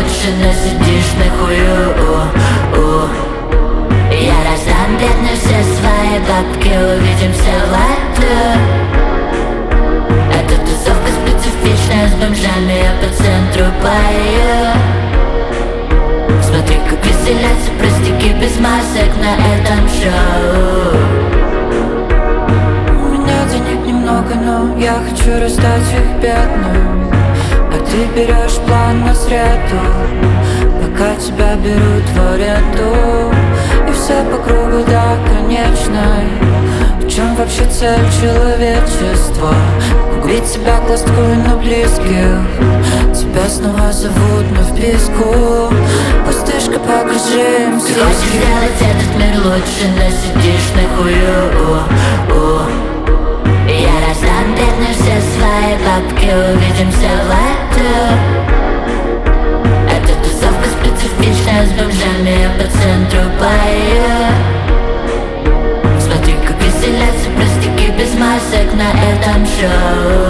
лучше насидишь на хую. Я раздам бедным все свои бабки, увидимся в аду. Эта тусовка специфичная, с бомжами я по центру пою. Смотри, как веселятся простяки без масок на этом шоу. У меня денег немного, но я хочу раздать их бедным. А ты берешь план на среду, пока тебя берут в аренду. И все по кругу до конечной. В чем вообще цель человечества? Погубить себя класткую на близких. Тебя снова зовут на вписку. Пустышка, погружаемся. Ты хочешь сделать этот мир лучше, но сидишь на хую. Я раздам бедным все свои бабки, увидимся в аду. Эта тусовка специфичная, с бомжами я по центру пою. Смотри, как веселятся простяки без масок на этом шоу.